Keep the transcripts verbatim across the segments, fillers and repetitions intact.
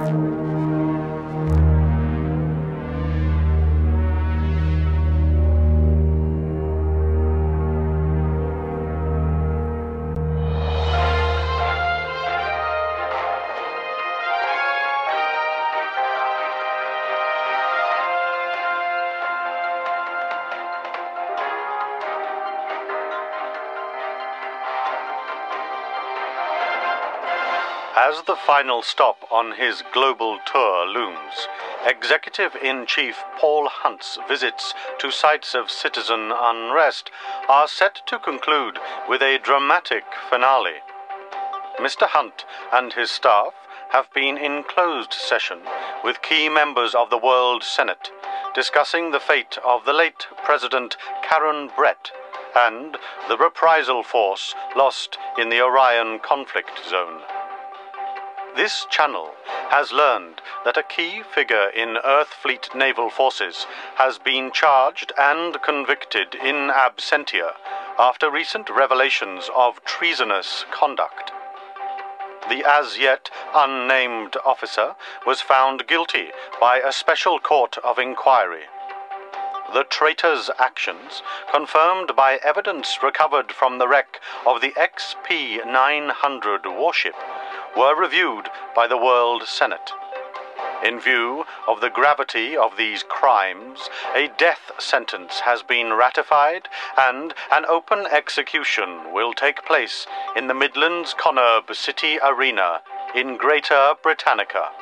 As the final stop on his global tour looms, Executive-in-Chief Paul Hunt's visits to sites of citizen unrest are set to conclude with a dramatic finale. Mister Hunt and his staff have been in closed session with key members of the World Senate, discussing the fate of the late President Karen Brett and the reprisal force lost in the Orion conflict zone. This channel has learned that a key figure in Earth Fleet naval forces has been charged and convicted in absentia after recent revelations of treasonous conduct. The as-yet unnamed officer was found guilty by a special court of inquiry. The traitor's actions, confirmed by evidence recovered from the wreck of the X P nine hundred warship, were reviewed by the World Senate. In view of the gravity of these crimes, a death sentence has been ratified and an open execution will take place in the Midlands Connerb City Arena in Greater Britannica.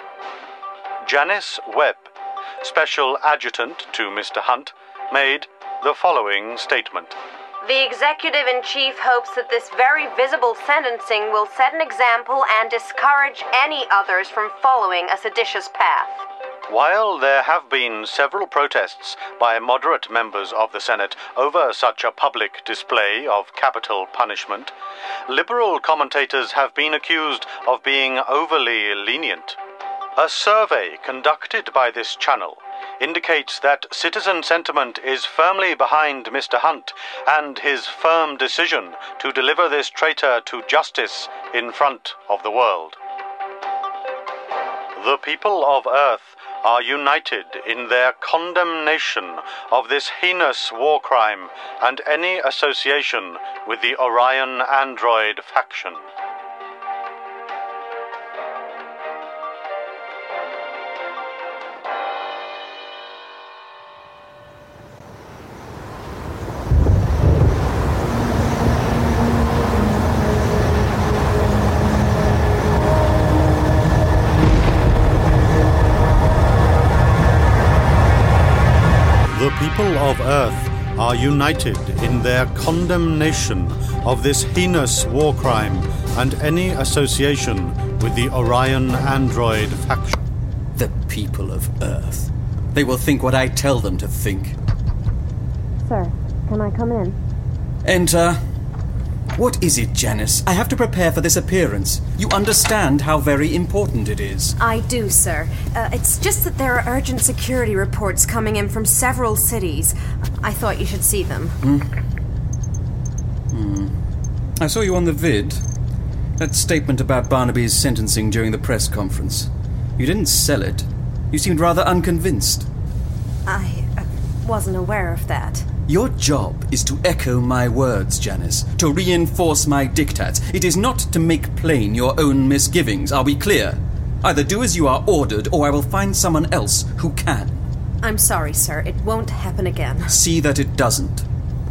Janice Webb, Special Adjutant to Mister Hunt, made the following statement. The Executive-in-Chief hopes that this very visible sentencing will set an example and discourage any others from following a seditious path. While there have been several protests by moderate members of the Senate over such a public display of capital punishment, liberal commentators have been accused of being overly lenient. A survey conducted by this channel indicates that citizen sentiment is firmly behind Mister Hunt and his firm decision to deliver this traitor to justice in front of the world. The people of Earth are united in their condemnation of this heinous war crime and any association with the Orion android faction. The people of Earth are united in their condemnation of this heinous war crime and any association with the Orion android faction. The people of Earth. They will think what I tell them to think. Sir, can I come in? Enter. What is it, Janice? I have to prepare for this appearance. You understand how very important it is. I do, sir. Uh, it's just that there are urgent security reports coming in from several cities. I thought you should see them. Hmm. Hmm. I saw you on the vid. That statement about Barnaby's sentencing during the press conference. You didn't sell it. You seemed rather unconvinced. I uh, wasn't aware of that. Your job is to echo my words, Janice, to reinforce my diktats. It is not to make plain your own misgivings. Are we clear? Either do as you are ordered, or I will find someone else who can. I'm sorry, sir. It won't happen again. See that it doesn't.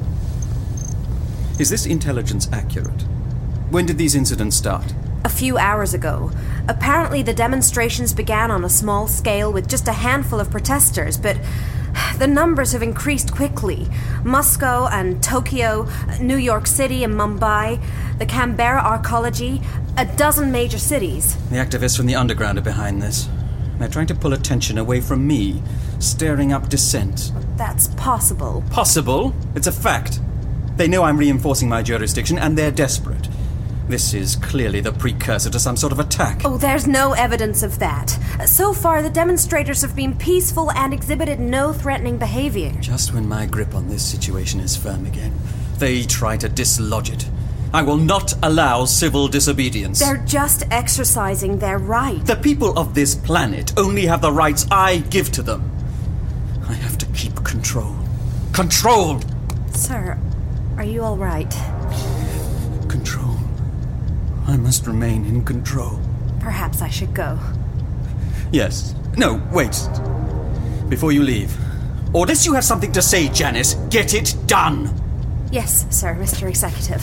Is this intelligence accurate? When did these incidents start? A few hours ago. Apparently the demonstrations began on a small scale with just a handful of protesters, but the numbers have increased quickly. Moscow and Tokyo, New York City and Mumbai, the Canberra Arcology, a dozen major cities. The activists from the underground are behind this. They're trying to pull attention away from me, stirring up dissent. That's possible. Possible? It's a fact. They know I'm reinforcing my jurisdiction, and they're desperate. This is clearly the precursor to some sort of attack. Oh, there's no evidence of that. So far, the demonstrators have been peaceful and exhibited no threatening behavior. Just when my grip on this situation is firm again, they try to dislodge it. I will not allow civil disobedience. They're just exercising their right. The people of this planet only have the rights I give to them. I have to keep control. Control! Sir, are you all right? Control. I must remain in control. Perhaps I should go. Yes. No, wait. Before you leave. Or unless you have something to say, Janice, get it done! Yes, sir, Mister Executive.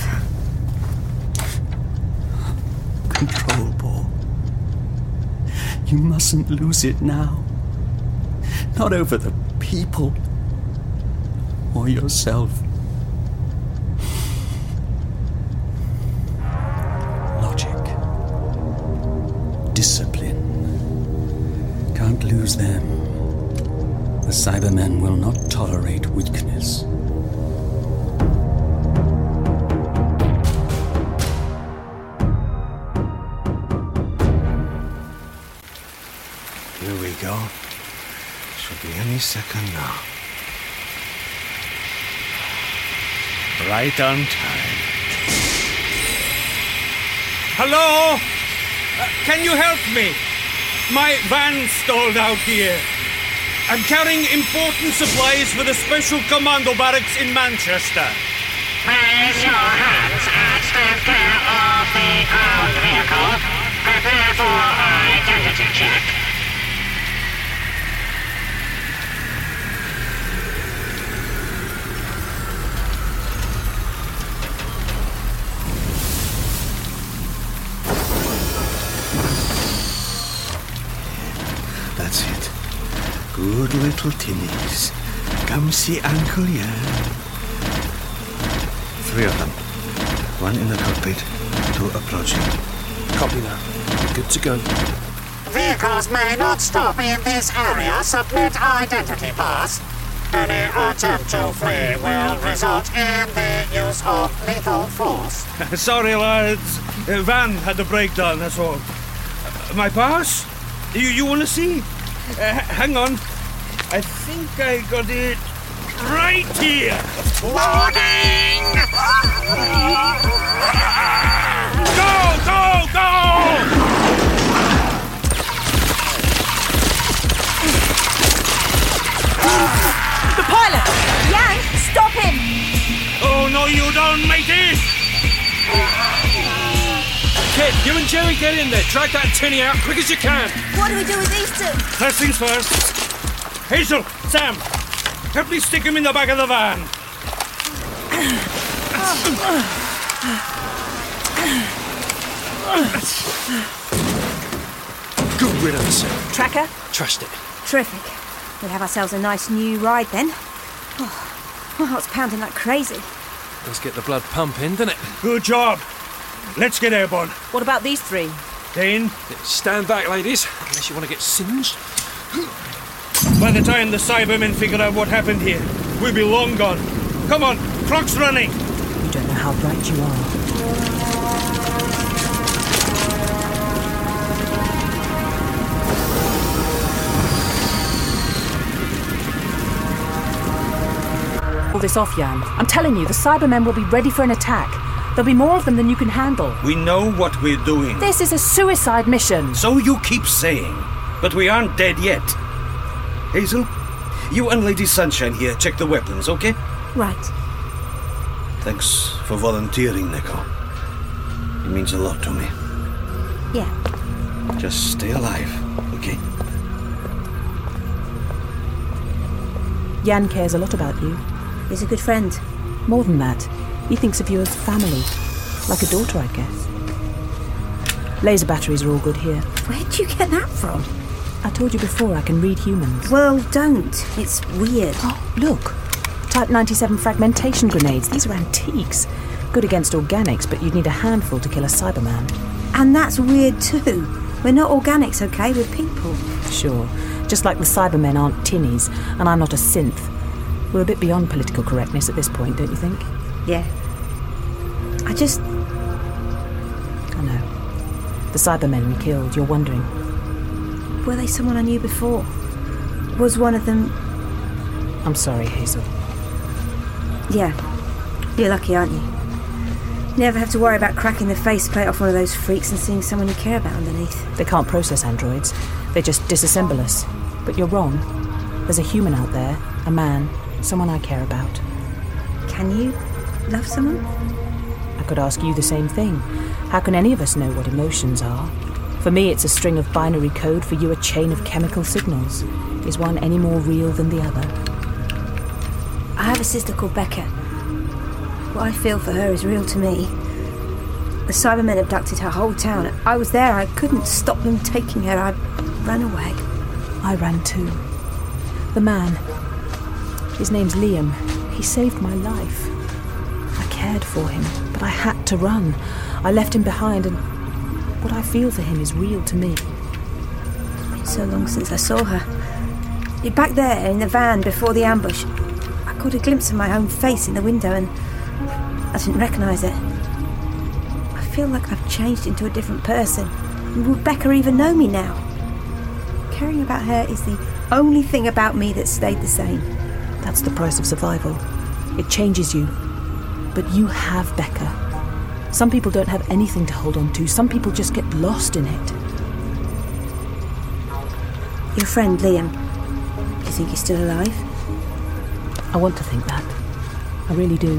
Control, Paul. You mustn't lose it now. Not over the people. Or yourself. Logic. Discipline. Can't lose them. The Cybermen will not tolerate weakness. Here we go. Should be any second now. Right on time. Hello? Uh, can you help me? My van stalled out here. I'm carrying important supplies for the Special Commando Barracks in Manchester. Raise your hands and stand clear of the ground vehicle. Prepare for identity check. That's it. Good little tinnies. Come see Uncle Jan. Three of them. One in the cockpit, two approaching. Copy that. Good to go. Vehicles may not stop in this area. Submit identity pass. Any attempt to flee will result in the use of lethal force. Sorry, lads. Uh, van had a breakdown, that's all. Uh, my pass? You, you want to see? Uh, hang on. I think I got it right here. Warning! Go, go, go! The pilot! Yang, stop him! Oh, no, you don't, matey! Kid, you and Jerry get in there. Drag that tinny out quick as you can. What do we do with these two? First things first. Hazel, Sam, help me stick him in the back of the van. Good riddance. Tracker? Trust it. Terrific. We'll have ourselves a nice new ride then. Oh, my heart's pounding like crazy. Let's get the blood pumping, doesn't it? Good job. Let's get airborne. What about these three? Dane, Stand back, ladies, unless you want to get singed. by the time the Cybermen figure out what happened here, we'll be long gone. Come on, clock's running. You don't know how bright you are. Pull this off, Jan. I'm telling you, the Cybermen will be ready for an attack. There'll be more of them than you can handle. We know what we're doing. This is a suicide mission. So you keep saying, but we aren't dead yet. Hazel, you and Lady Sunshine here check the weapons, okay? Right. Thanks for volunteering, Nico. It means a lot to me. Yeah. Just stay alive, okay? Jan cares a lot about you. He's a good friend. More than that, he thinks of you as family. Like a daughter, I guess. Laser batteries are all good here. Where'd you get that from? I told you before I can read humans. Well, don't. It's weird. Oh, look. Type ninety-seven fragmentation grenades. These are antiques. Good against organics, but you'd need a handful to kill a Cyberman. And that's weird too. We're not organics, okay? We're people. Sure. Just like the Cybermen aren't tinnies, and I'm not a synth. We're a bit beyond political correctness at this point, don't you think? Yeah. I just... I know. The Cybermen we killed, you're wondering. Were they someone I knew before? Was one of them... I'm sorry, Hazel. Yeah. You're lucky, aren't you? You never have to worry about cracking the faceplate off one of those freaks and seeing someone you care about underneath. They can't process androids. They just disassemble us. But you're wrong. There's a human out there, a man, someone I care about. Can you love someone? I could ask you the same thing. How can any of us know what emotions are? For me, it's a string of binary code. For you, a chain of chemical signals. Is one any more real than the other? I have a sister called Becca. What I feel for her is real to me. The Cybermen abducted her whole town. I was there. I couldn't stop them taking her. I ran away. I ran too. The man. His name's Liam. He saved my life. I cared for him, but I had to run. I left him behind, and what I feel for him is real to me. It's been so long since I saw her. Back there in the van before the ambush, I caught a glimpse of my own face in the window, and I didn't recognise it. I feel like I've changed into a different person. Would Becca even know me now? Caring about her is the only thing about me that's stayed the same. That's the price of survival. It changes you. But you have Becca. Some people don't have anything to hold on to. Some people just get lost in it. Your friend, Liam, do you think he's still alive? I want to think that. I really do.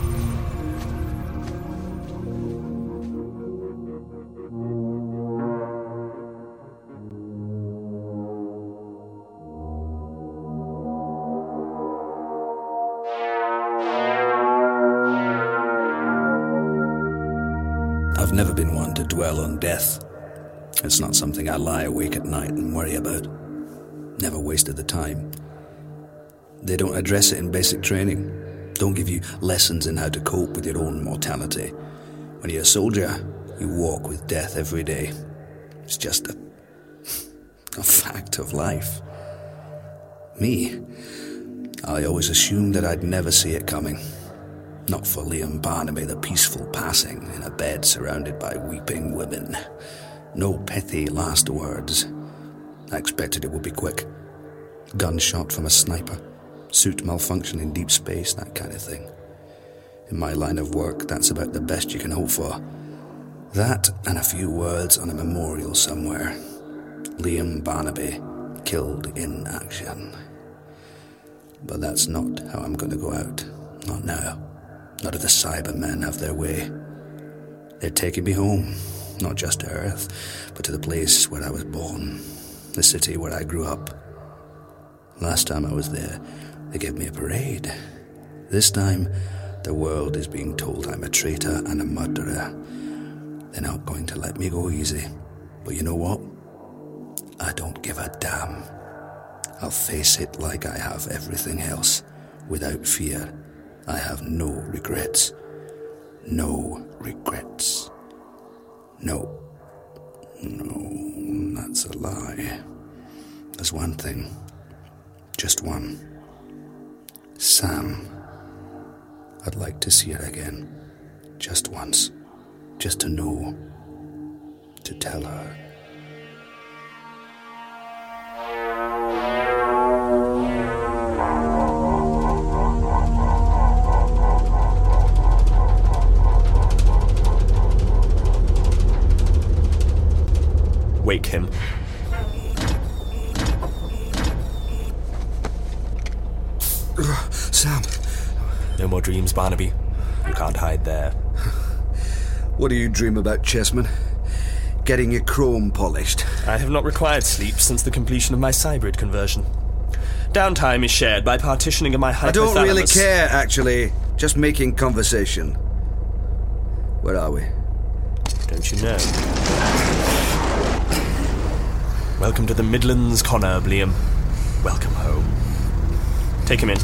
I've never been one to dwell on death. It's not something I lie awake at night and worry about. Never wasted the time. They don't address it in basic training. Don't give you lessons in how to cope with your own mortality. When you're a soldier, you walk with death every day. It's just a, a fact of life. Me, I always assumed that I'd never see it coming. Not for Liam Barnaby, the peaceful passing in a bed surrounded by weeping women. No pithy last words. I expected it would be quick. Gunshot from a sniper. Suit malfunction in deep space, that kind of thing. In my line of work, that's about the best you can hope for. That and a few words on a memorial somewhere. Liam Barnaby, killed in action. But that's not how I'm going to go out. Not now. Not if the Cybermen have their way. They're taking me home, not just to Earth, but to the place where I was born, the city where I grew up. Last time I was there, they gave me a parade. This time, the world is being told I'm a traitor and a murderer. They're not going to let me go easy. But you know what? I don't give a damn. I'll face it like I have everything else, without fear. I have no regrets. No regrets. No. No, that's a lie. There's one thing. Just one. Sam. I'd like to see her again. Just once. Just to know. To tell her. Wake him. Sam. No more dreams, Barnaby. You can't hide there. What do you dream about, Chessman? Getting your chrome polished. I have not required sleep since the completion of my cybrid conversion. Downtime is shared by partitioning of my hypothalamus. I don't really care, actually. Just making conversation. Where are we? Don't you know? Welcome to the Midlands, Connor, Liam. Welcome home. Take him in.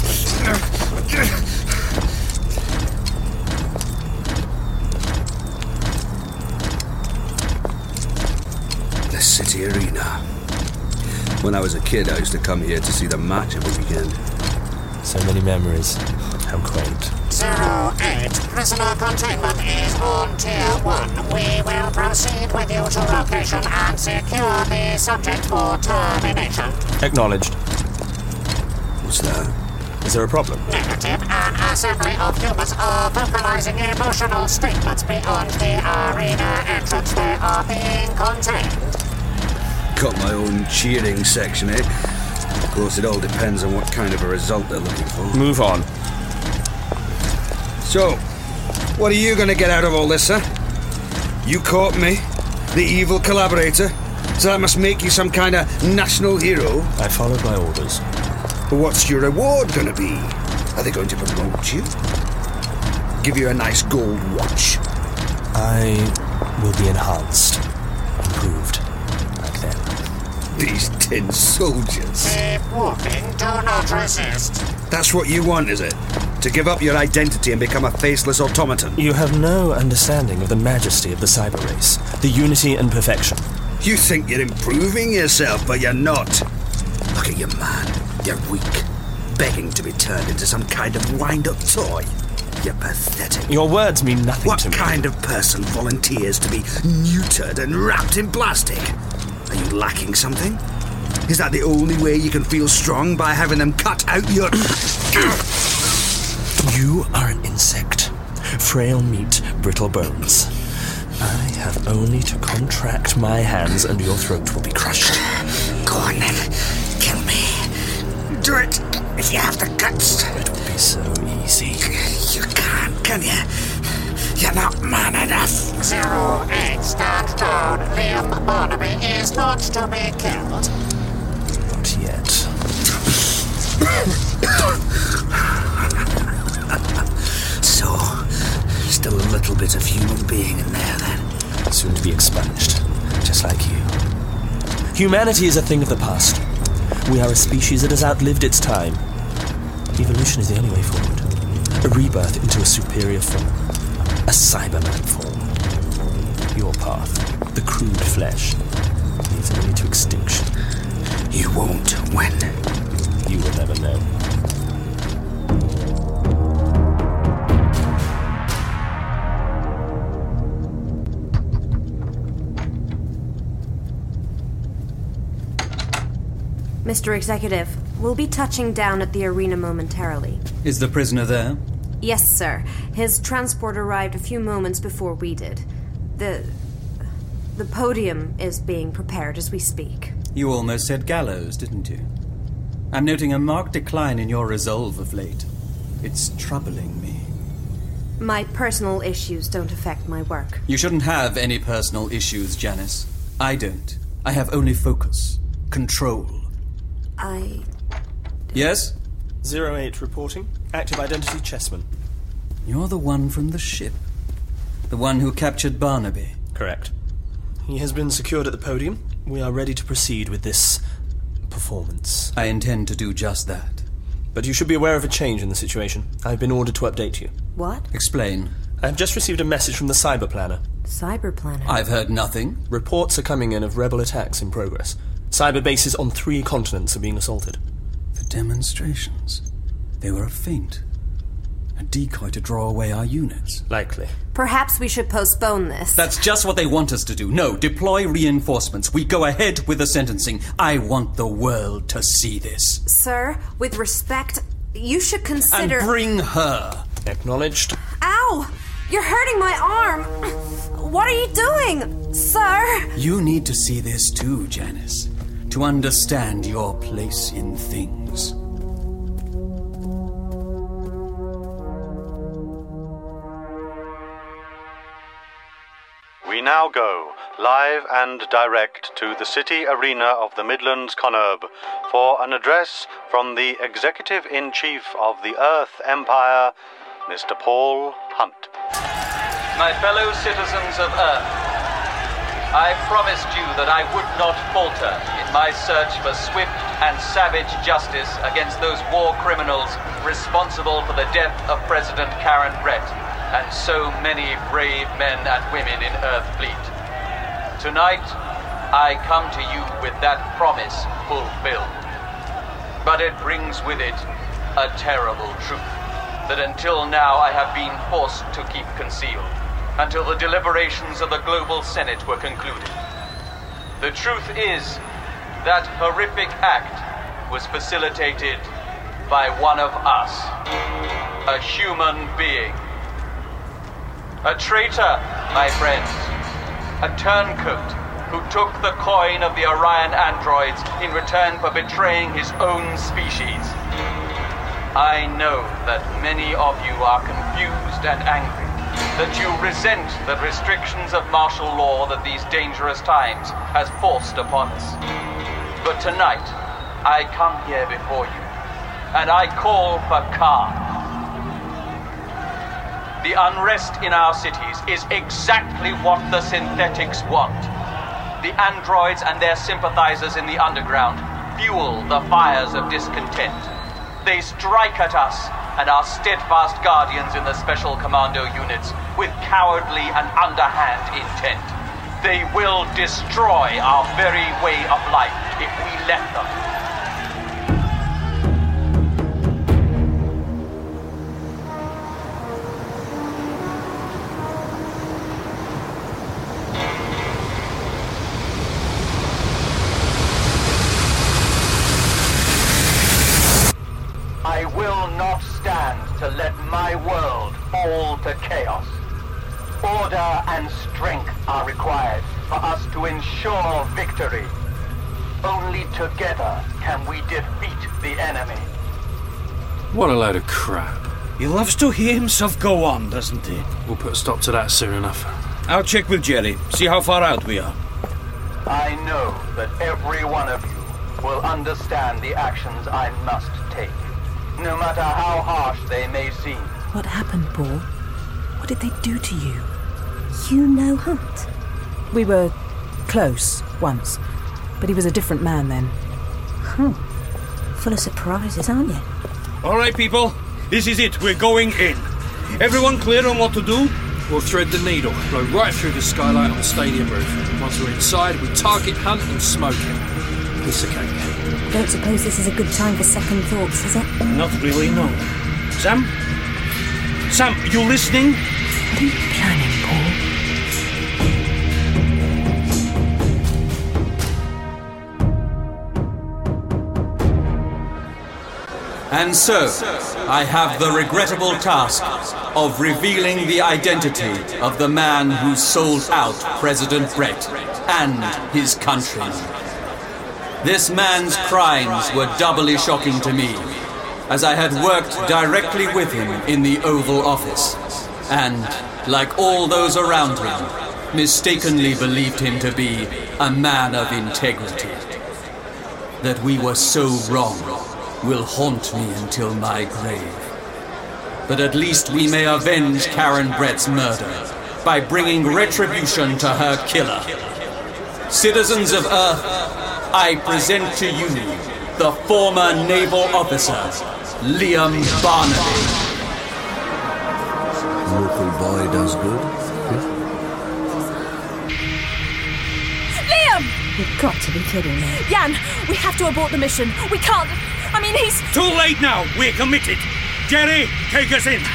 The City Arena. When I was a kid, I used to come here to see the match every weekend. So many memories. How quaint. Zero eight, prisoner containment is on tier one. We will proceed with you to location and secure the subject for termination. Acknowledged. What's that? Is there a problem? Negative. An assembly of humans are vocalizing emotional statements beyond the arena entrance. They are being contained. Got my own cheering section, eh? Of course, it all depends on what kind of a result they're looking for. Move on. So, what are you going to get out of all this, huh? You caught me, the evil collaborator, so that must make you some kind of national hero. I followed my orders. But what's your reward going to be? Are they going to promote you? Give you a nice gold watch? I will be enhanced, improved, like them. These tin soldiers. Keep walking, do not resist. That's what you want, is it? To give up your identity and become a faceless automaton? You have no understanding of the majesty of the cyber race, the unity and perfection. You think you're improving yourself, but you're not. Look at you, man. You're weak, begging to be turned into some kind of wind-up toy. You're pathetic. Your words mean nothing what to me. What kind of person volunteers to be neutered and wrapped in plastic? Are you lacking something? Is that the only way you can feel strong, by having them cut out your... You are an insect. Frail meat, brittle bones. I have only to contract my hands and your throat will be crushed. Go on then. Kill me. Do it if you have the guts. It will be so easy. You can't, can you? You're not man enough. Zero eight, stand down. Liam Barnaby is not to be killed. Not yet. So, still a little bit of human being in there, then? Soon to be expunged, just like you. Humanity is a thing of the past. We are a species that has outlived its time. Evolution is the only way forward. A rebirth into a superior form. A Cyberman form. Your path, the crude flesh, leads only to extinction. You won't win. You will never know. Mister Executive, we'll be touching down at the arena momentarily. Is the prisoner there? Yes, sir. His transport arrived a few moments before we did. The... the podium is being prepared as we speak. You almost said gallows, didn't you? I'm noting a marked decline in your resolve of late. It's troubling me. My personal issues don't affect my work. You shouldn't have any personal issues, Janice. I don't. I have only focus. Control. I... Yes? Zero eight reporting. Active identity Chessman. You're the one from the ship. The one who captured Barnaby. Correct. He has been secured at the podium. We are ready to proceed with this performance. I intend to do just that. But you should be aware of a change in the situation. I've been ordered to update you. What? Explain. I have just received a message from the Cyber Planner. Cyber Planner? I've heard nothing. Reports are coming in of rebel attacks in progress. Cyber bases on three continents are being assaulted. The demonstrations. They were a feint. A decoy to draw away our units. Likely. Perhaps we should postpone this. That's just what they want us to do. No, deploy reinforcements. We go ahead with the sentencing. I want the world to see this. Sir, with respect, you should consider... And bring her. Acknowledged. Ow! You're hurting my arm! What are you doing, sir? You need to see this too, Janice. To understand your place in things. We now go, live and direct, to the city arena of the Midlands Conurb for an address from the Executive-in-Chief of the Earth Empire, Mister Paul Hunt. My fellow citizens of Earth, I promised you that I would not falter in my search for swift and savage justice against those war criminals responsible for the death of President Karen Brett and so many brave men and women in Earthfleet. Tonight, I come to you with that promise fulfilled. But it brings with it a terrible truth that until now I have been forced to keep concealed, until the deliberations of the Global Senate were concluded. The truth is, that horrific act was facilitated by one of us. A human being. A traitor, my friends. A turncoat who took the coin of the Orion androids in return for betraying his own species. I know that many of you are confused and angry, that you resent the restrictions of martial law that these dangerous times has forced upon us. But tonight, I come here before you, and I call for calm. The unrest in our cities is exactly what the synthetics want. The androids and their sympathizers in the underground fuel the fires of discontent. They strike at us and our steadfast guardians in the special commando units with cowardly and underhand intent. They will destroy our very way of life if we let them. I will not stand to let my world fall to chaos. Order and strength are required for us to ensure victory. Only together can we defeat the enemy. What a load of crap. He loves to hear himself go on, doesn't he? We'll put a stop to that soon enough. I'll check with Jerry, see how far out we are. I know that every one of you will understand the actions I must take, no matter how harsh they may seem. What happened, Paul? What did they do to you? You know Hunt? We were close once, but he was a different man then. Huh. Full of surprises, aren't you? All right, people. This is it. We're going in. Everyone clear on what to do? We'll thread the needle, blow right through the skylight on the stadium roof. Once we're inside, we target Hunt and smoke him. Piece of cake. Don't suppose this is a good time for second thoughts, is it? Not really, no. Sam? Sam, you listening? What are you planning, Paul? And so, I have the regrettable task of revealing the identity of the man who sold out President Brett and his country. This man's crimes were doubly shocking to me, as I had worked directly with him in the Oval Office, and, like all those around him, mistakenly believed him to be a man of integrity. That we were so wrong will haunt me until my grave. But at least we may avenge Karen Brett's murder by bringing retribution to her killer. Citizens of Earth, I present to you the former naval officer, Liam Barnaby. Local boy does good. Liam! You've got to be kidding me. Jan, we have to abort the mission. We can't... I mean, he's... Too late now. We're committed. Jerry, take us in.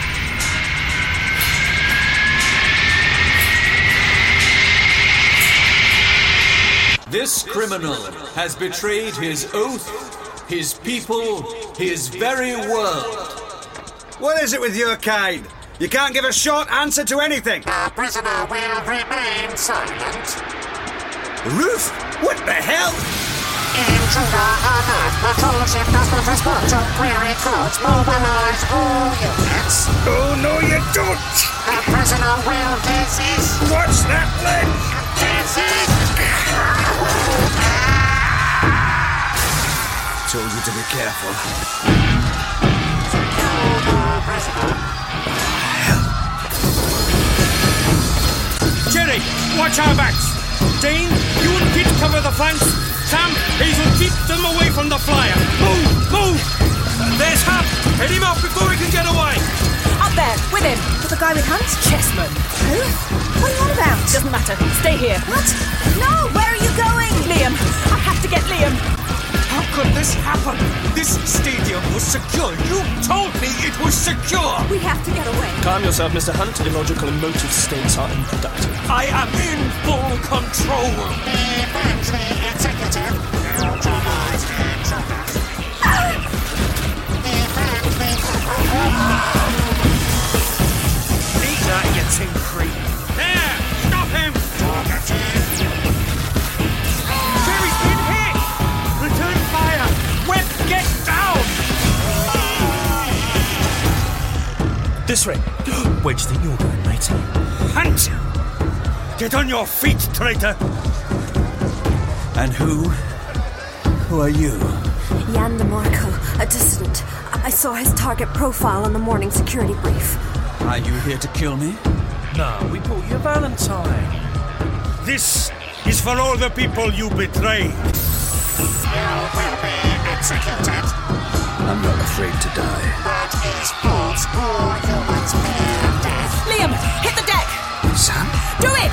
This criminal has betrayed his oath, his people, his very world. What is it with your kind? You can't give a short answer to anything. Our prisoner will remain silent. Roof? What the hell? Intruder alert. Patrol ship does not respond to query codes. Mobilize all units. Oh, no, you don't. The prisoner will desist. What's that, Len? Desist. Told you to be careful. Jerry, watch our backs. Dane, you and Kit cover the flanks. Sam, Hazel, keep them away from the flyer. Move, move! Uh, there's Hap. Head him off before he can get away. Up there, with him. With the guy with Hunt? Chessman. Who? What are you on about? Doesn't matter. Stay here. What? No, where are you going? Liam. I have to get Liam. How could this happen? This stadium was secure. You told me it was secure. We have to get away. Calm yourself, Mister Hunt. Illogical emotive states are unproductive. I am in full control. Eventually executive. Neutralize intruder. The This way. Where do you think you're going, matey? Hunt! Get on your feet, traitor! And who? Who are you? Jan DeMarco, a dissident. I saw his target profile on the morning security brief. Are you here to kill me? No, we bought you a Valentine. This is for all the people you betrayed. You will be executed. I'm not afraid to die. That is false. All humans fear death. Liam, hit the deck! Sam? Do it!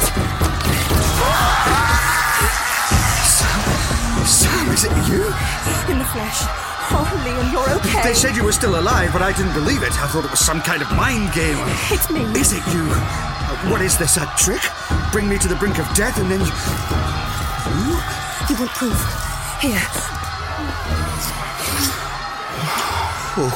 Sam? Sam, is it you? In the flesh. Oh, Liam, you're okay. They said you were still alive, but I didn't believe it. I thought it was some kind of mind game. It's me. Is it you? Uh, what is this, a trick? Bring me to the brink of death and then you... You? You want proof? Here. Oh.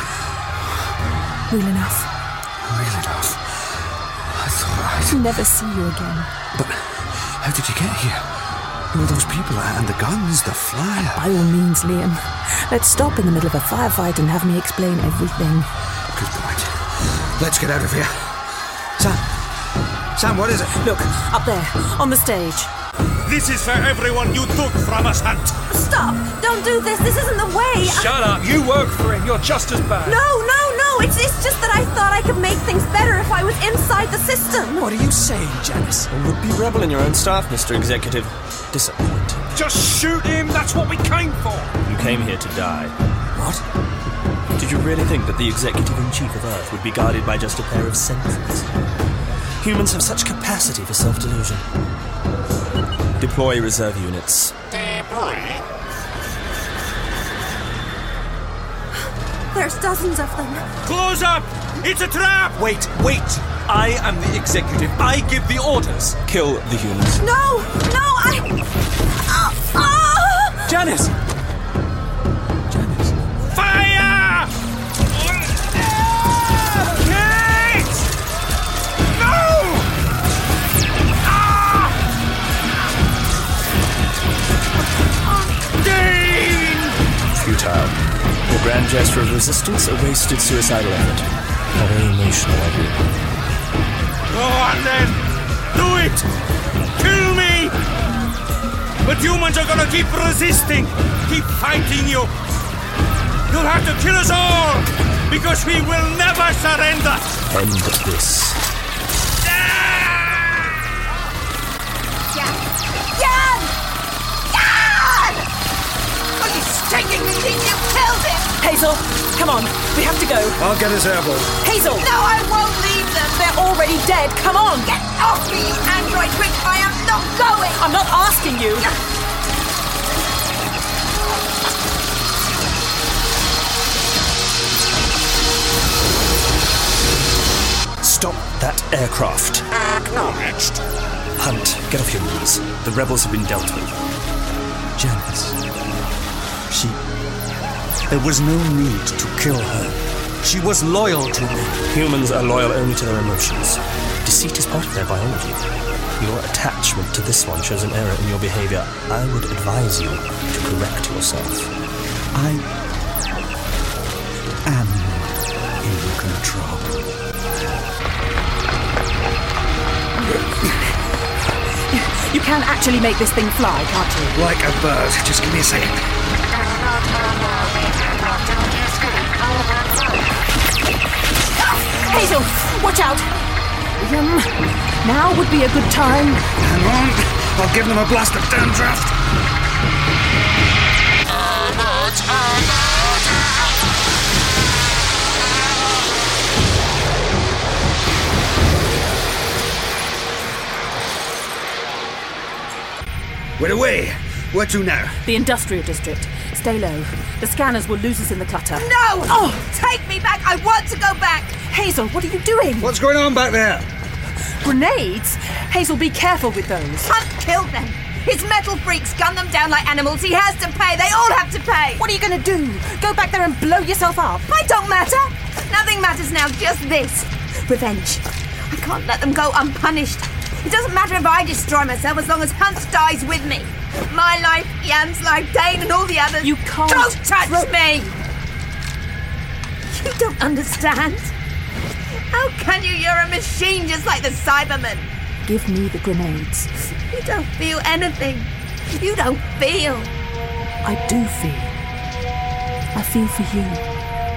Real enough. Real enough. I thought I'd... Never see you again. But how did you get here? Who are those people and the guns, the flyer? By all means, Liam. Let's stop in the middle of a firefight and have me explain everything. Good point. Let's get out of here. Sam. Sam, what is it? Look, up there, on the stage. This is for everyone you took from us, Hunt. Stop! Don't do this. This isn't the way. Shut up. You work for him. You're just as bad. No, no, no. It's, it's just that I thought I could make things better if I was inside the system. What are you saying, Janice? A would-be rebel in your own staff, Mister Executive. Disappointing. Just shoot him. That's what we came for. You came here to die. What? Did you really think that the Executive-in-Chief of Earth would be guarded by just a pair of sentries? Humans have such capacity for self-delusion. Deploy reserve units. Deploy? There's dozens of them. Close up! It's a trap! Wait, wait! I am the executive. I give the orders. Kill the humans. No! No, I... Oh, oh! Janice! Janice. Fire! Kate! No! Ah! Dane! Futile. Your grand gesture of resistance, a wasted suicidal effort. How very emotional of you. Go on then! Do it! Kill me! But humans are gonna keep resisting, keep fighting you. You'll have to kill us all, because we will never surrender! End this. Jan! Jan! Jan! Are you stinking me? You killed him! Hazel, come on. We have to go. I'll get us airborne. Hazel! No, I won't leave them! They're already dead. Come on! Get off me, you android prick! I am not going! I'm not asking you. Stop that aircraft. Acknowledged. Hunt, get off your knees. The rebels have been dealt with. Janice. She... There was no need to kill her. She was loyal to me. Humans are loyal only to their emotions. Deceit is part of their biology. Your attachment to this one shows an error in your behavior. I would advise you to correct yourself. I am in control. You can actually make this thing fly, can't you? Like a bird. Just give me a second. Hazel, watch out! Um, now would be a good time. Hang on. I'll give them a blast of downdraft. We're away. Where to now? The industrial district. Stay low. The scanners will lose us in the clutter. No! Oh, take me back! I want to go back! Hazel, what are you doing? What's going on back there? Grenades? Hazel, be careful with those. Hunt killed them. His metal freaks gun them down like animals. He has to pay. They all have to pay. What are you going to do? Go back there and blow yourself up? I don't matter. Nothing matters now, just this. Revenge. I can't let them go unpunished. It doesn't matter if I destroy myself as long as Hunt dies with me. My life, Jan's life, Dane and all the others. You can't... Don't touch throw... me! You don't understand. How can you? You're a machine just like the Cybermen. Give me the grenades. You don't feel anything. You don't feel. I do feel. I feel for you.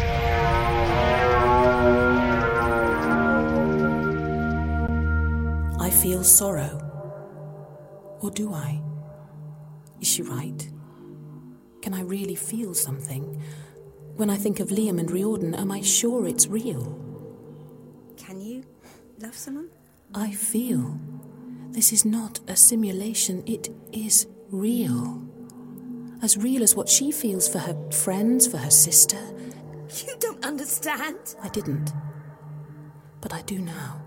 I feel sorrow. Or do I? Is she right? Can I really feel something? When I think of Liam and Riordan, am I sure it's real? Can you love someone? I feel. This is not a simulation, it is real. As real as what she feels for her friends, for her sister. You don't understand. I didn't. But I do now.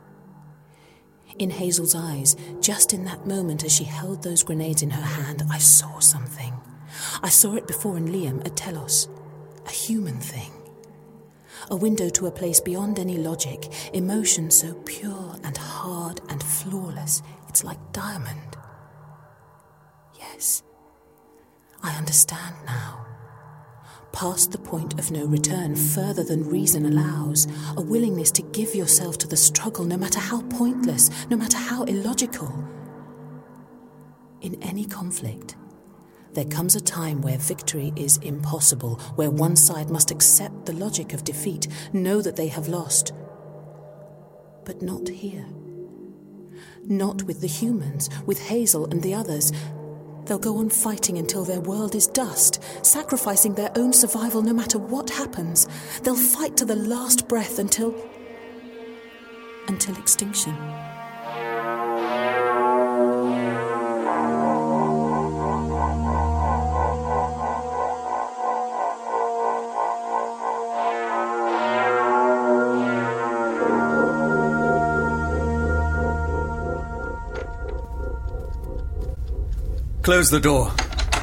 In Hazel's eyes, just in that moment as she held those grenades in her hand, I saw something. I saw it before in Liam, at Telos. A human thing. A window to a place beyond any logic, emotion so pure and hard and flawless, it's like diamond. Yes, I understand now. Past the point of no return, further than reason allows, a willingness to give yourself to the struggle, no matter how pointless, no matter how illogical. In any conflict, there comes a time where victory is impossible, where one side must accept the logic of defeat, know that they have lost. But not here. Not with the humans, with Hazel and the others. They'll go on fighting until their world is dust, sacrificing their own survival no matter what happens. They'll fight to the last breath until... until extinction. Close the door.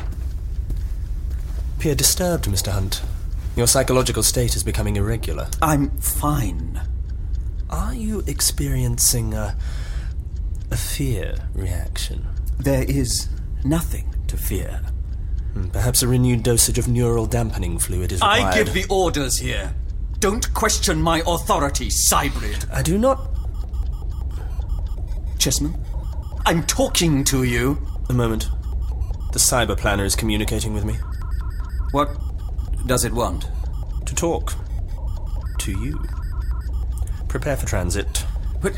Appear disturbed, Mister Hunt. Your psychological state is becoming irregular. I'm fine. Are you experiencing a... a fear reaction? There is nothing to fear. Perhaps a renewed dosage of neural dampening fluid is required. I give the orders here. Don't question my authority, Cybrid. I do not... Chessman, I'm talking to you. A moment. The cyber planner is communicating with me. What does it want? To talk. To you. Prepare for transit. But...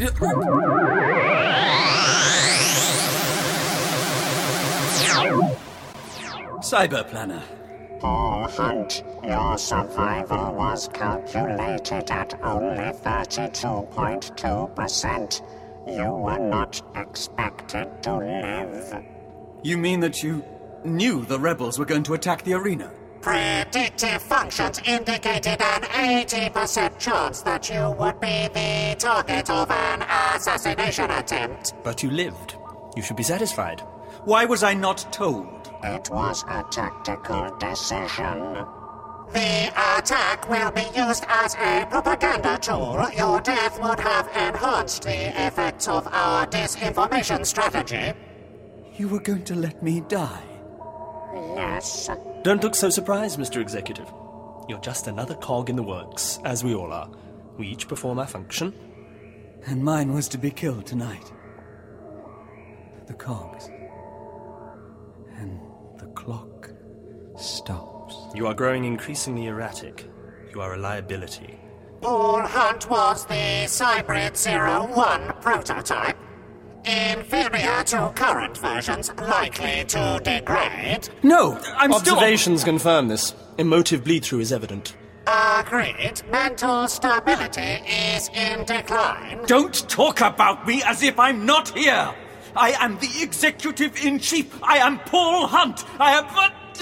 Cyber planner. Paul Hunt, your survival was calculated at only thirty-two point two percent. You were not expected to live. You mean that you knew the rebels were going to attack the arena? Predictive functions indicated an eighty percent chance that you would be the target of an assassination attempt. But you lived. You should be satisfied. Why was I not told? It was a tactical decision. The attack will be used as a propaganda tool. Your death would have enhanced the effects of our disinformation strategy. You were going to let me die? Yes. Don't look so surprised, Mister Executive. You're just another cog in the works, as we all are. We each perform our function. And mine was to be killed tonight. The cogs. And the clock stops. You are growing increasingly erratic. You are a liability. Paul Hunt was the Cybrid zero one prototype. Inferior to current versions, likely to degrade. No, I'm still... Observations confirm this. Emotive bleed-through is evident. Agreed. Mental stability is in decline. Don't talk about me as if I'm not here! I am the Executive-in-Chief! I am Paul Hunt! I am...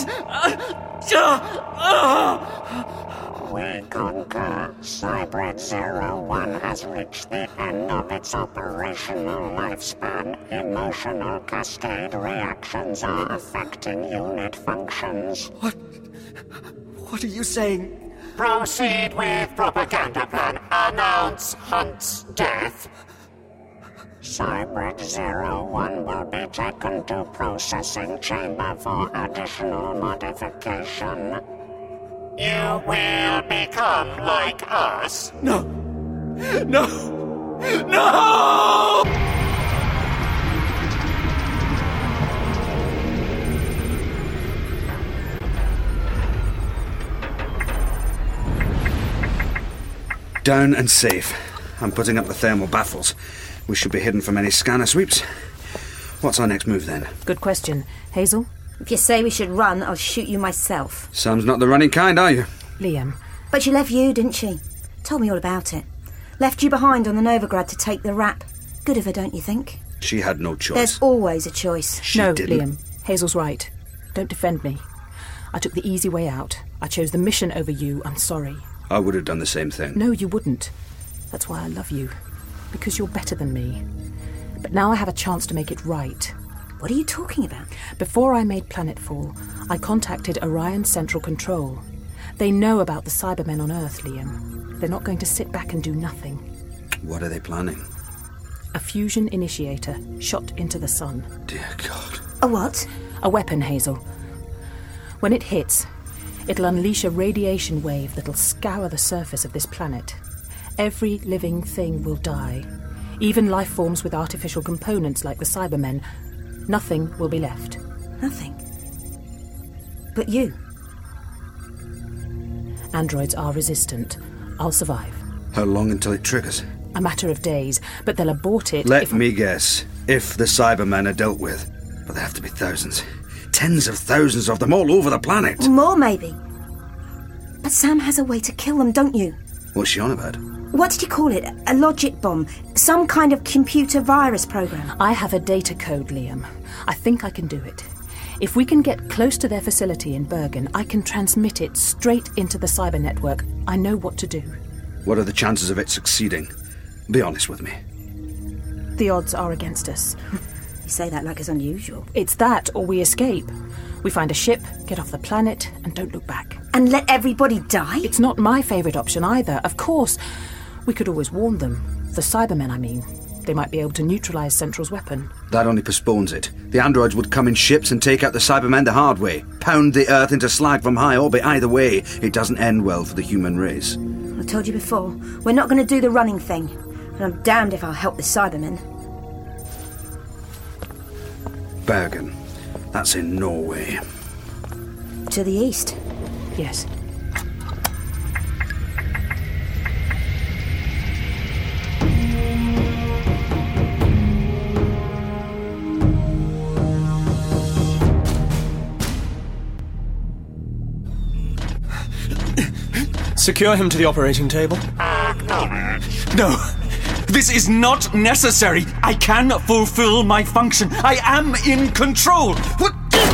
We concur. Cybrid zero one has reached the end of its operational lifespan. Emotional cascade reactions are affecting unit functions. What? What are you saying? Proceed with propaganda plan. Announce Hunt's death. Cybrid zero one will be taken to processing chamber for additional modification. You will become like us. No. No! No! Down and safe. I'm putting up the thermal baffles. We should be hidden from any scanner sweeps. What's our next move then? Good question. Hazel? If you say we should run, I'll shoot you myself. Sam's not the running kind, are you? Liam. But she left you, didn't she? Told me all about it. Left you behind on the Novigrad to take the rap. Good of her, don't you think? She had no choice. There's always a choice. She no, didn't. Liam. Hazel's right. Don't defend me. I took the easy way out. I chose the mission over you. I'm sorry. I would have done the same thing. No, you wouldn't. That's why I love you. Because you're better than me. But now I have a chance to make it right. What are you talking about? Before I made Planetfall, I contacted Orion Central Control. They know about the Cybermen on Earth, Liam. They're not going to sit back and do nothing. What are they planning? A fusion initiator shot into the sun. Dear God. A what? A weapon, Hazel. When it hits, it'll unleash a radiation wave that'll scour the surface of this planet. Every living thing will die. Even life forms with artificial components like the Cybermen. Nothing will be left. Nothing? But you? Androids are resistant. I'll survive. How long until it triggers? A matter of days, but they'll abort it Let if me guess. If the Cybermen are dealt with. But there have to be thousands. Tens of thousands of them all over the planet. More, maybe. But Sam has a way to kill them, don't you? What's she on about? What did you call it? A logic bomb? Some kind of computer virus program? I have a data code, Liam. I think I can do it. If we can get close to their facility in Bergen, I can transmit it straight into the cyber network. I know what to do. What are the chances of it succeeding? Be honest with me. The odds are against us. You say that like it's unusual. It's that, or we escape. We find a ship, get off the planet, and don't look back. And let everybody die? It's not my favourite option either. Of course, we could always warn them. The Cybermen, I mean. They might be able to neutralise Central's weapon. That only postpones it. The androids would come in ships and take out the Cybermen the hard way. Pound the Earth into slag from high orbit. Either way, it doesn't end well for the human race. I told you before, we're not going to do the running thing. And I'm damned if I'll help the Cybermen. Bergen. That's in Norway. To the east? Yes. Secure him to the operating table. No! This is not necessary! I can fulfill my function! I am in control! What?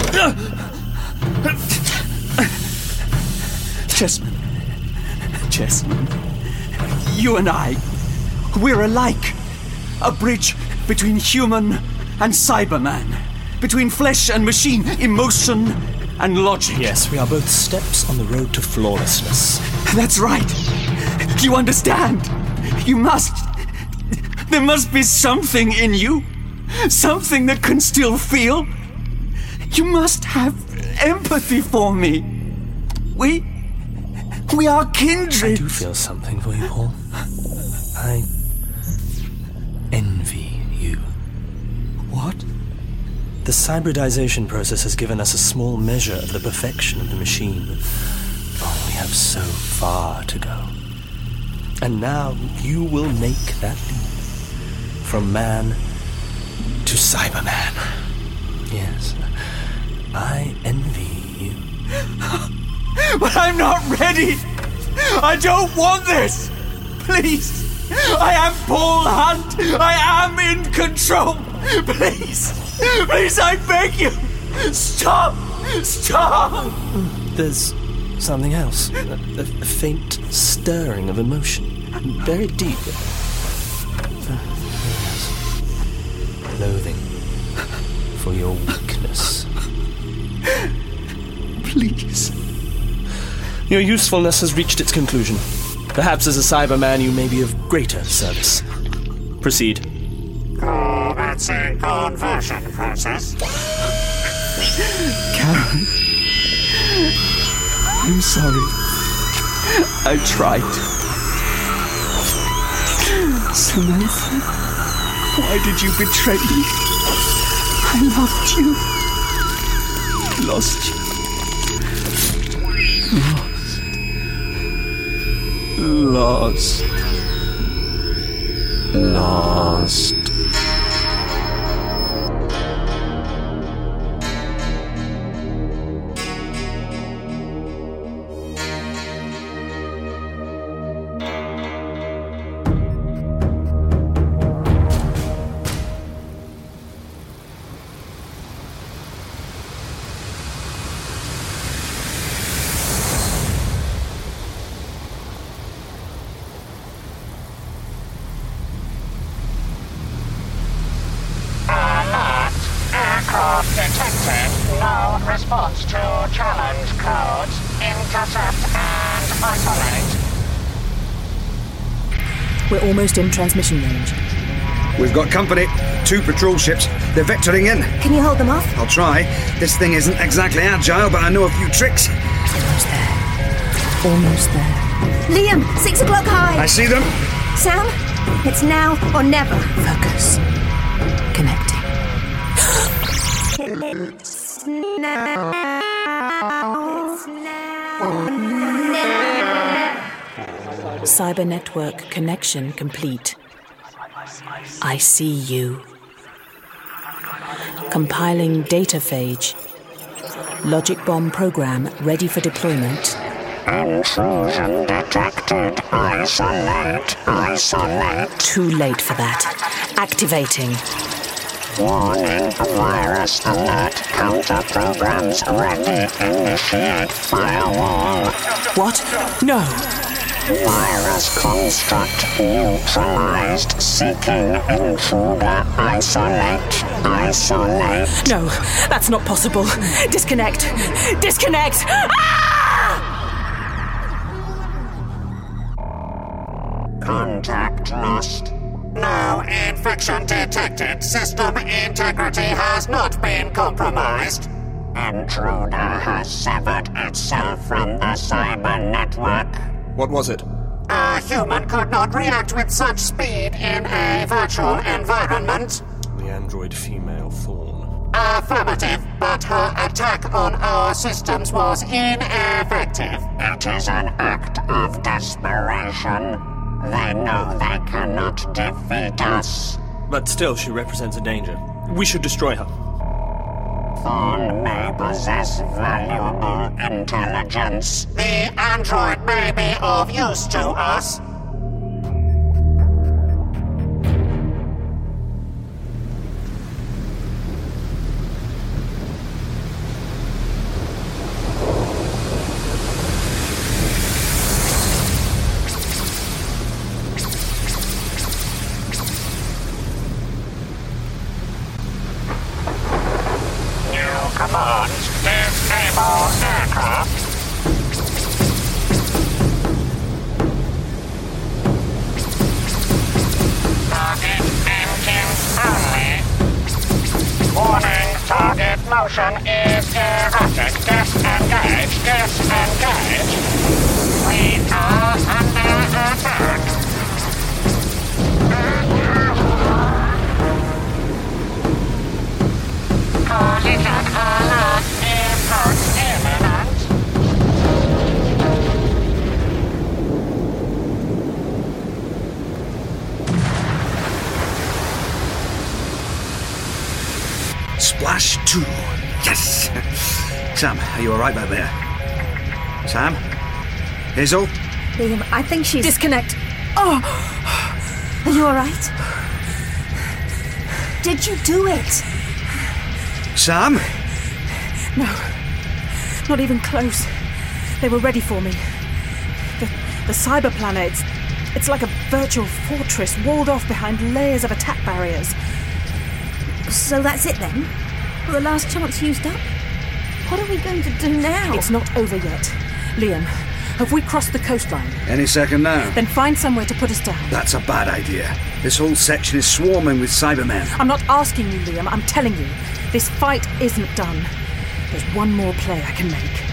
Chessman. Chessman. You and I, we're alike. A bridge between human and Cyberman. Between flesh and machine, emotion and logic. Yes, we are both steps on the road to flawlessness. That's right. You understand. You must. There must be something in you. Something that can still feel. You must have empathy for me. We... We are kindred. I do feel something for you, Paul. I envy you. What? The cybridization process has given us a small measure of the perfection of the machine. But, oh, we have so far to go. And now you will make that leap. From man to Cyberman. Yes, I envy you. But I'm not ready! I don't want this! Please! I am Paul Hunt! I am in control! Please! Please, I beg you! Stop! Stop! There's something else. A, a, a faint stirring of emotion. Very deep. Loathing for your weakness. Please. Your usefulness has reached its conclusion. Perhaps as a Cyberman you may be of greater service. Proceed. Commencing conversion process. Karen. I'm sorry. I tried. Samantha, why did you betray me? I loved you. Lost you. Lost. Lost. Lost. Detected. No response to challenge codes. Intercept and isolate. We're almost in transmission range. We've got company. Two patrol ships. They're vectoring in. Can you hold them off? I'll try. This thing isn't exactly agile, but I know a few tricks. Almost there. Almost there. Liam, six o'clock high. I see them. Sam, it's now or never. Focus. Connecting. It's now. It's now. Cyber network connection complete. I see you. Compiling data phage. Logic bomb program ready for deployment. Intrusion detected. Isolate. Isolate. Too late for that. Activating. Warning. Virus alert. Counter programs ready. Initiate firewall. What? No. Virus construct neutralized. Seeking intruder. Isolate. Isolate. No, that's not possible. Disconnect. Disconnect. Ah! Contact lost. No infection detected. System integrity has not been compromised. Intruder has severed itself from the cyber network. What was it? A human could not react with such speed in a virtual environment. The android female Thorn. Affirmative, but her attack on our systems was ineffective. It is an act of desperation. They know they cannot defeat us. But still, she represents a danger. We should destroy her. Thorn may possess valuable intelligence. The android may be of use to us. Command, disable aircraft. Target engine only. Warning, target motion is erratic. Disengage, disengage. We are under attack. Collision alert. Impact imminent. Splash two. Yes! Sam, are you alright back there? Sam? Hazel? Liam, I think she's... Disconnect. Oh! Are you alright? Did you do it? Sam? No. Not even close. They were ready for me. The, the cyber planet, it's, it's like a virtual fortress walled off behind layers of attack barriers. So that's it then? Well, the last chance used up? What are we going to do now? It's not over yet. Liam, have we crossed the coastline? Any second now. Then find somewhere to put us down. That's a bad idea. This whole section is swarming with Cybermen. I'm not asking you, Liam. I'm telling you. This fight isn't done. There's one more play I can make.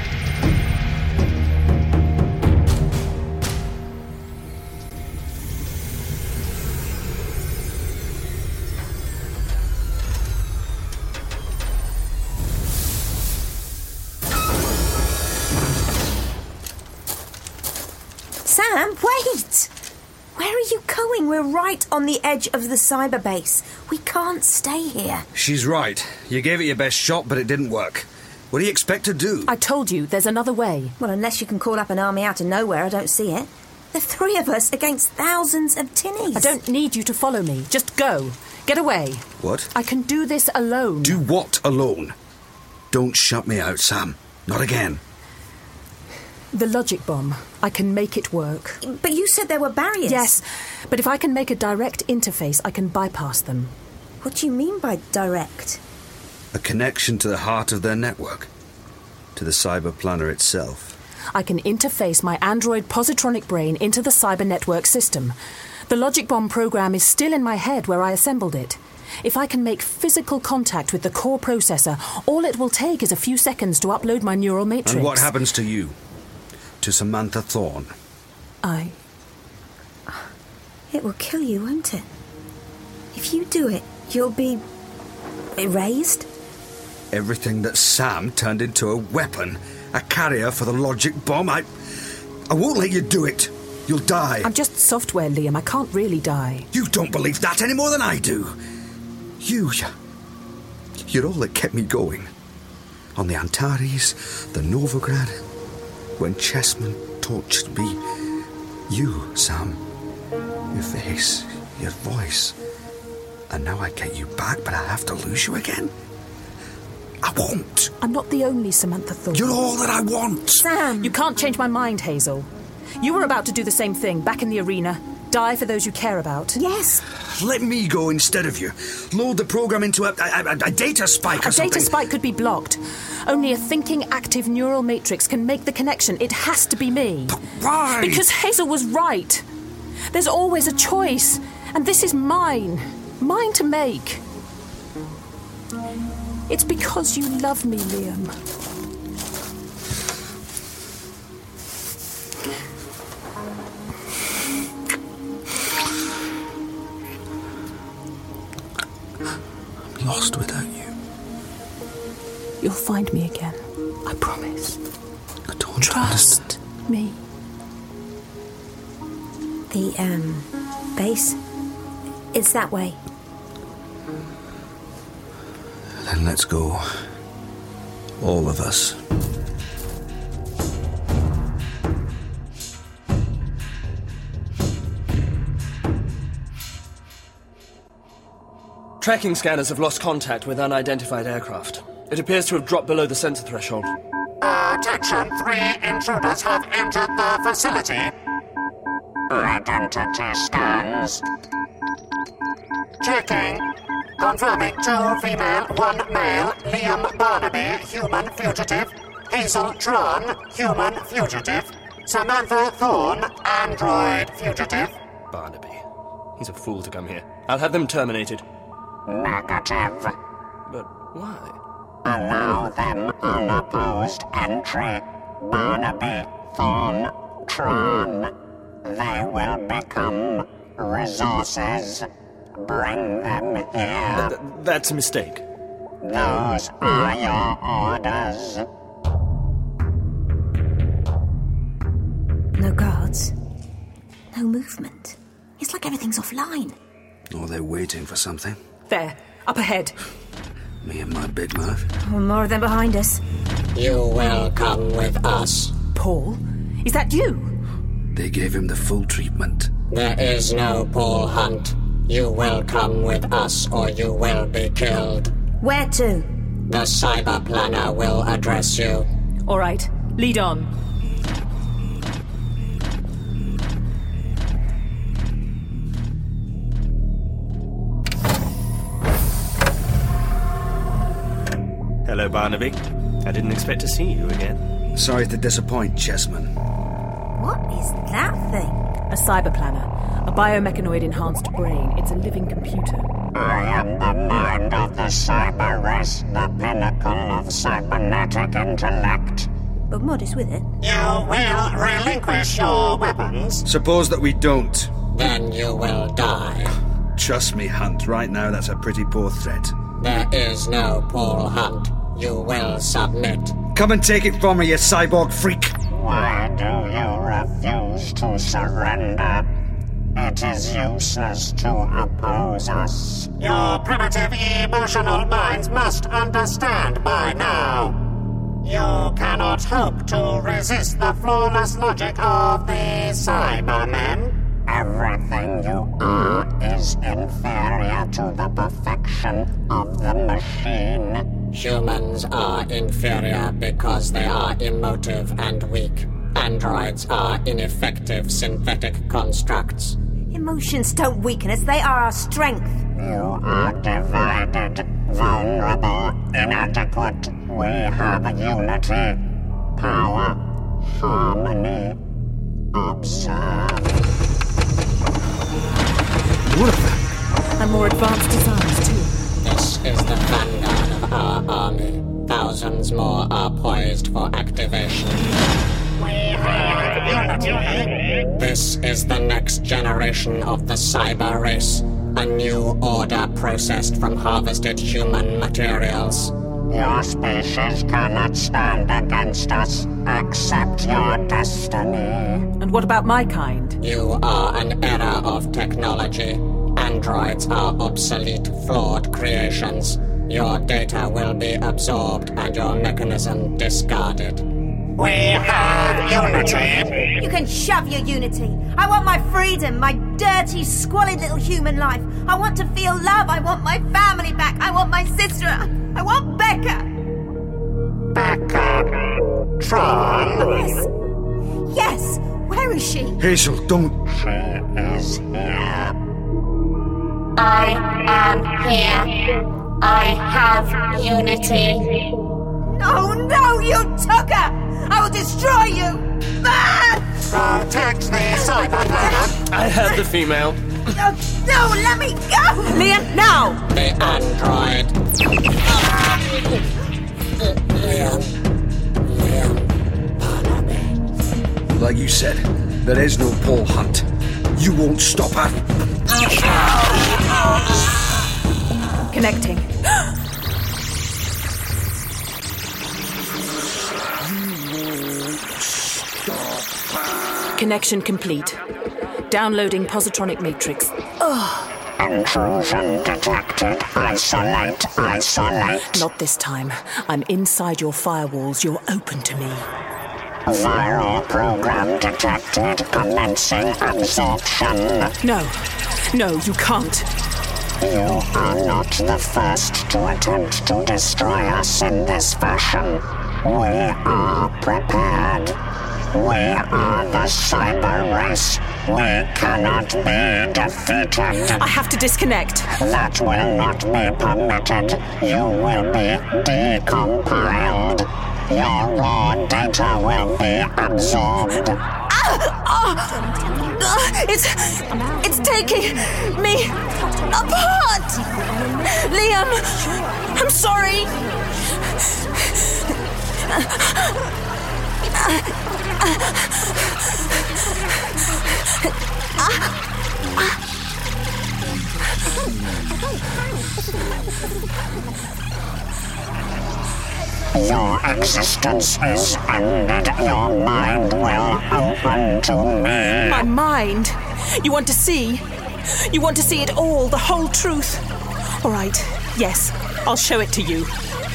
Sam, wait! Where are you going? We're right on the edge of the cyber base. We can't stay here. She's right. You gave it your best shot, but it didn't work. What do you expect to do? I told you, there's another way. Well, unless you can call up an army out of nowhere, I don't see it. The three of us against thousands of tinnies. I don't need you to follow me. Just go. Get away. What? I can do this alone. Do what alone? Don't shut me out, Sam. Not again. The logic bomb. I can make it work. But you said there were barriers. Yes, but if I can make a direct interface, I can bypass them. What do you mean by direct? A connection to the heart of their network. To the cyber planner itself. I can interface my android positronic brain into the cyber network system. The logic bomb program is still in my head where I assembled it. If I can make physical contact with the core processor, all it will take is a few seconds to upload my neural matrix. And what happens to you? To Samantha Thorne? I... It will kill you, won't it? If you do it, you'll be... erased? Everything that Sam turned into a weapon, a carrier for the logic bomb, I... I won't let you do it. You'll die. I'm just software, Liam. I can't really die. You don't believe that any more than I do. You... You're all that kept me going. On the Antares, the Novigrad... When Chessman tortured me, you, Sam, your face, your voice, and now I get you back, but I have to lose you again? I won't. I'm not the only Samantha Thorne. You're all that I want. Sam! You can't change my mind, Hazel. You were about to do the same thing, back in the arena. Die for those you care about. Yes. Let me go instead of you. Load the program into a, a, a, a data spike or a something. A data spike could be blocked. Only a thinking, active neural matrix can make the connection. It has to be me. But why? Because Hazel was right. There's always a choice. And this is mine. Mine to make. It's because you love me, Liam. I'm lost without you. You'll find me again. I promise. I don't Trust understand. me. The, um, base? It's that way. Then let's go. All of us. Tracking scanners have lost contact with unidentified aircraft. It appears to have dropped below the sensor threshold. Attention, three intruders have entered the facility. Identity scans. Checking. Confirming two female, one male. Liam Barnaby, human fugitive. Hazel Tron, human fugitive. Samantha Thorne, android fugitive. Barnaby. He's a fool to come here. I'll have them terminated. Negative. But why? Allow them unopposed entry. Barnaby, Thorne, Tron. They will become resources. Bring them here. Th- that's a mistake. Those are your orders. No guards. No movement. It's like everything's offline. Oh, they're waiting for something. There. Up ahead. Me and my big mouth. Oh, more of them behind us. You will come with us. Paul? Is that you? They gave him the full treatment. There is no Paul Hunt. You will come with us or you will be killed. Where to? The cyber planner will address you. All right. Lead on. Hello, Barnaby. I didn't expect to see you again. Sorry to disappoint, Chessman. What is that thing? A cyber planner. A biomechanoid enhanced brain. It's a living computer. I am the mind of the cyber race, the pinnacle of cybernetic intellect. But modest with it. You will relinquish your weapons. Suppose that we don't. Then you will die. Trust me, Hunt, right now that's a pretty poor threat. There is no Paul Hunt. You will submit. Come and take it from me, you cyborg freak. Why do you refuse to surrender. It is useless to oppose us. Your primitive emotional minds must understand by now. You cannot hope to resist the flawless logic of the Cybermen. Everything you are is inferior to the perfection of the machine. Humans are inferior because they are emotive and weak. Androids are ineffective synthetic constructs. Emotions don't weaken us, they are our strength. You are divided, vulnerable, inadequate. We have unity, power, harmony. Observe. What of that? And more advanced designs, too. This is the vanguard of our army. Thousands more are poised for activation. We have unity. This is the next generation of the cyber race. A new order processed from harvested human materials. Your species cannot stand against us. Accept your destiny. And what about my kind? You are an era of technology. Androids are obsolete, flawed creations. Your data will be absorbed and your mechanism discarded. We have unity. You can shove your unity. I want my freedom, my dirty, squalid little human life. I want to feel love. I want my family back. I want my sister. I want Becca. Becca? Tron? Yes. Yes. Where is she? Hazel, don't. She is here. I am here. I have unity. No, no, you took her! I will destroy you! Ah! Protect the Cybermen! I have the female. No, no, let me go! Liam, now! The android. Liam. Liam. Honor me. Like you said, there is no Paul Hunt. You won't stop her. Connecting. Connection complete. Downloading positronic matrix. Oh. Intrusion detected. Isolate, isolate. Not this time. I'm inside your firewalls. You're open to me. Viral program detected. Commencing absorption. No. No, you can't. You are not the first to attempt to destroy us in this fashion. We are prepared. We are the cyber race. We cannot be defeated. I have to disconnect. That will not be permitted. You will be decompiled. Your raw data will be absorbed. Ah, ah, it's... it's taking me apart! Liam, I'm sorry. Your existence is ended. Your mind will open to me. My mind? You want to see? You want to see it all, the whole truth? All right, yes, I'll show it to you.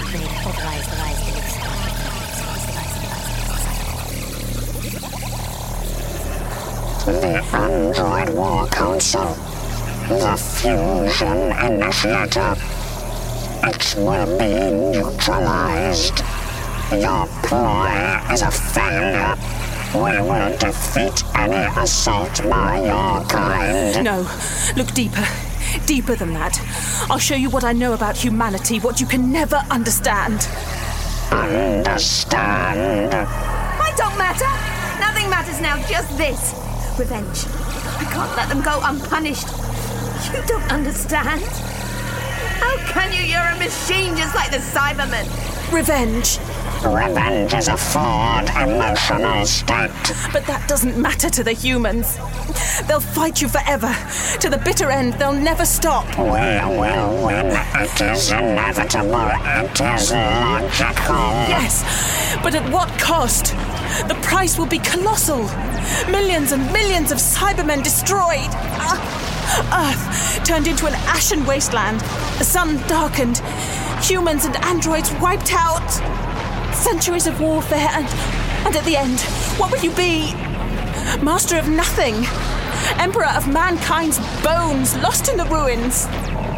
The Android War Council. The Fusion Initiative. It will be neutralized. Your ploy is a failure. We will defeat any assault by your kind. No, look deeper. Deeper than that. I'll show you what I know about humanity, what you can never understand. Understand? I don't matter. Nothing matters now, just this. Revenge. I can't let them go unpunished. You don't understand. How can you? You're a machine just like the Cybermen. Revenge. Revenge is a flawed emotional state. But that doesn't matter to the humans. They'll fight you forever. To the bitter end, they'll never stop. We will win. It is inevitable. It is logical. Yes, but at what cost? The price will be colossal. Millions and millions of Cybermen destroyed. Uh, Earth turned into an ashen wasteland. The sun darkened. Humans and androids wiped out. Centuries of warfare and, and at the end, what will you be? Master of nothing. Emperor of mankind's bones, lost in the ruins.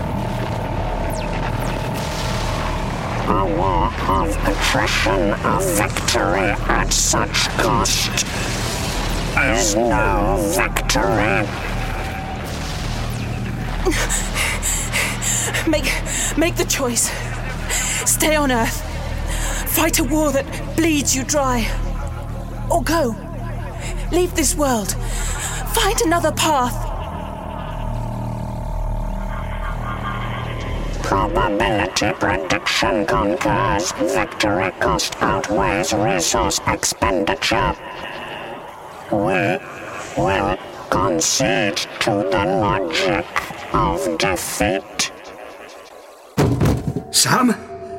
A war of attrition, a victory at such cost, is no victory. Make, make the choice. Stay on Earth. Fight a war that bleeds you dry. Or go. Leave this world. Find another path. Probability prediction concurs. Victory cost outweighs resource expenditure. We will concede to the logic of defeat. Sam?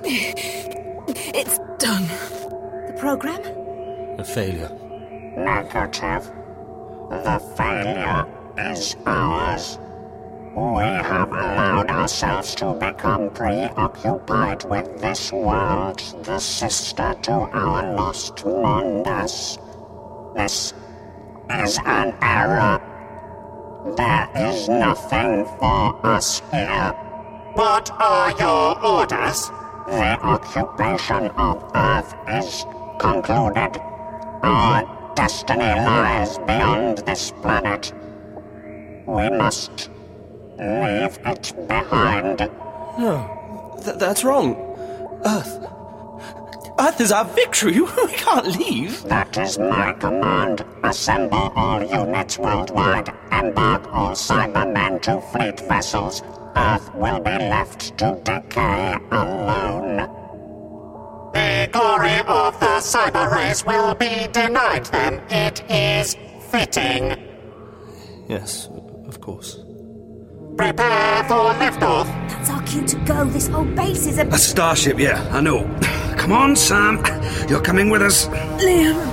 It's done. The program? A failure. Negative. The failure is ours. We have allowed ourselves to become preoccupied with this world, the sister to our lost Mundus. This is an error. There is nothing for us here. What are your orders? The occupation of Earth is concluded. Our destiny lies beyond this planet. We must leave it behind. No, th- that's wrong. Earth. Earth is our victory. We can't leave. That is my command. Assemble all units worldwide. Embark all Cybermen to fleet vessels. Earth will be left to decay alone. The glory of the cyber race will be denied them. It is fitting. Yes, of course. Prepare for liftoff. That's our cue to go. This whole base is a... A starship, yeah, I know. Come on, Sam. You're coming with us. Liam.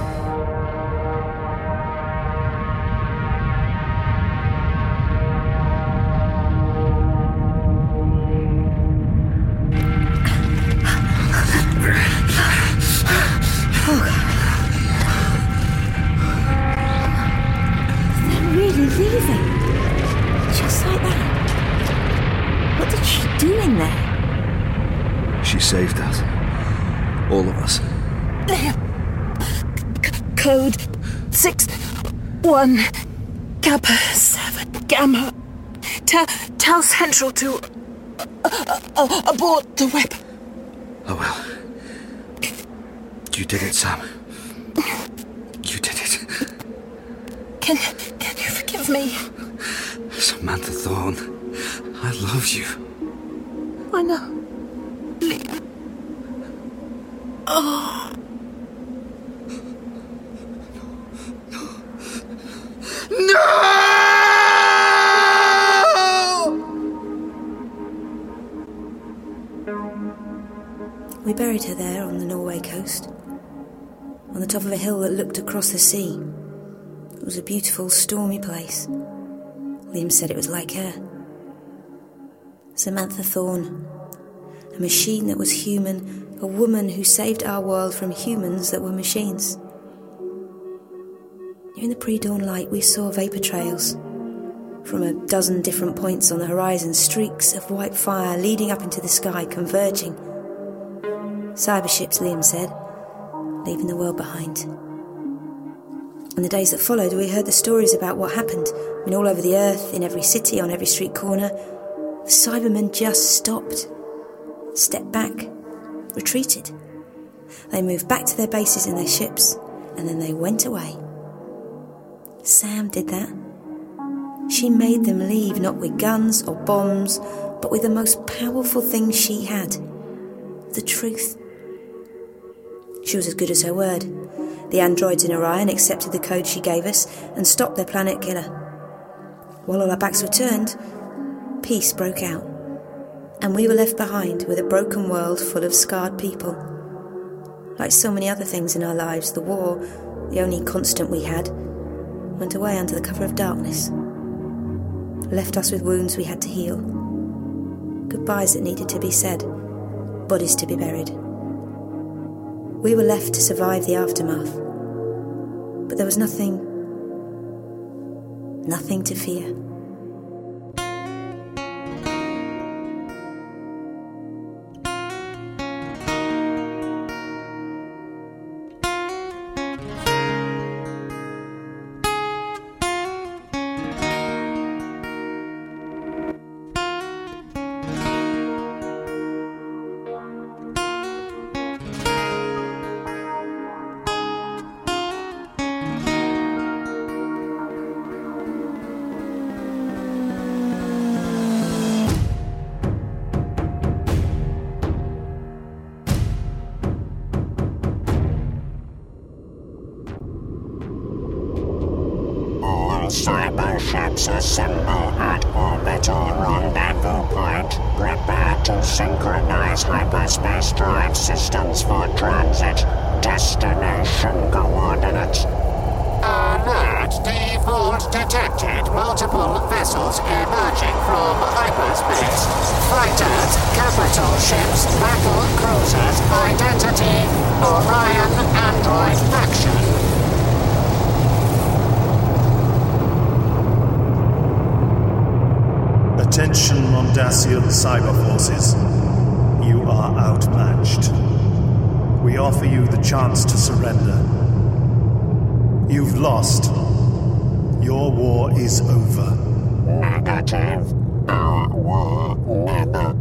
Saved us. All of us. Code six one Kappa seven Gamma. Tell, tell Central to uh, uh, abort the whip. Oh well. You did it, Sam. You did it. Can, can you forgive me? Samantha Thorne, I love you. I know. Liam. Oh. No! We buried her there on the Norway coast, on the top of a hill that looked across the sea. It was a beautiful, stormy place. Liam said it was like her. Samantha Thorne. A machine that was human, a woman who saved our world from humans that were machines. In the pre-dawn light, we saw vapour trails. From a dozen different points on the horizon, streaks of white fire leading up into the sky, converging. Cyberships, Liam said, leaving the world behind. In the days that followed, we heard the stories about what happened. I mean, all over the earth, in every city, on every street corner. The Cybermen just stopped. Stepped back, retreated. They moved back to their bases in their ships, and then they went away. Sam did that. She made them leave, not with guns or bombs, but with the most powerful thing she had, the truth. She was as good as her word. The androids in Orion accepted the code she gave us and stopped their planet killer. While all our backs were turned, peace broke out. And we were left behind with a broken world full of scarred people. Like so many other things in our lives, the war, the only constant we had, went away under the cover of darkness. Left us with wounds we had to heal. Goodbyes that needed to be said. Bodies to be buried. We were left to survive the aftermath. But there was nothing... nothing to fear. Cyber ships assemble at orbital rendezvous point. Prepare to synchronize hyperspace drive systems for transit. Destination coordinates. Alert! Default detected. Multiple vessels emerging from hyperspace. Fighters, capital ships, battle cruisers. Identity: Orion Android faction. Attention, Mondasian cyber forces. You are outmatched. We offer you the chance to surrender. You've lost. Your war is over. Negative. Our war never